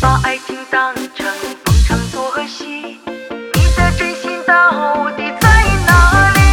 把爱情当成逢场作戏，你的真心到底在哪里？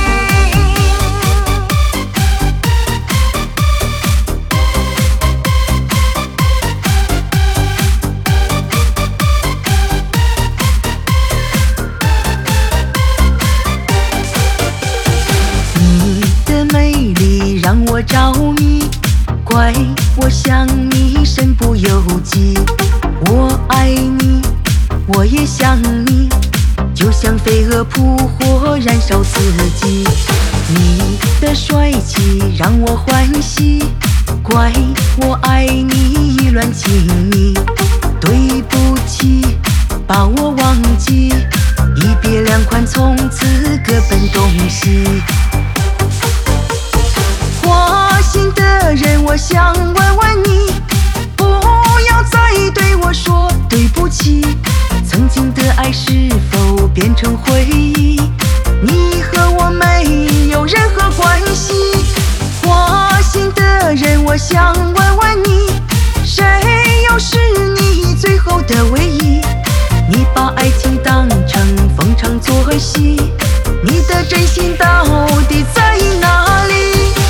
你的美丽让我着迷，怪我想你身不由己。我爱你，我也想你，就像飞蛾扑火，燃烧自己。你的帅气让我欢喜，怪我爱你意乱情迷。对不起，把我忘记，一别两宽，从此各奔东西。花心的人，我想问问你，不要再对我说对不起。曾经的爱是否变成回忆？你和我没有任何关系。花心的人，我想问问你，谁又是你最后的唯一？你把爱情当成逢场作戏，你的真心到底在哪里？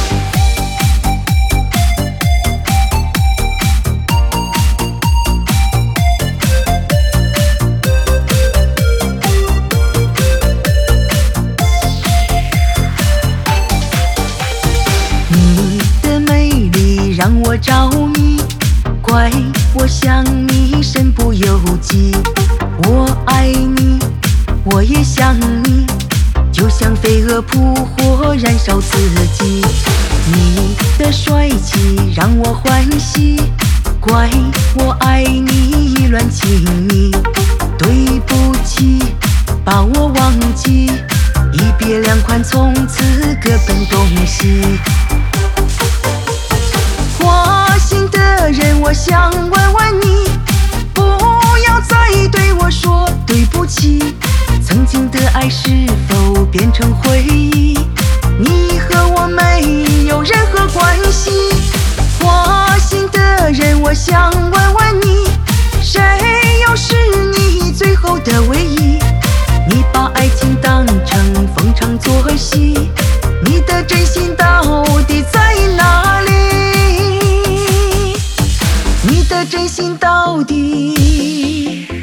你的美丽让我着迷，怪我想你身不由己。我爱你，我也想你，就像飞蛾扑火，燃烧自己。你的帅气让我欢喜，怪我爱你意乱情迷。对不起，把我忘记，一别两宽，从此各奔东西。花心的人，我想问问你，不要再对我说对不起。曾经的爱是否变成回忆？你和我没有任何关系。花心的人，我想问问你，谁又是你最后的唯一？你把爱情当成逢场作戏，你的真心到底在哪里？你的真心到底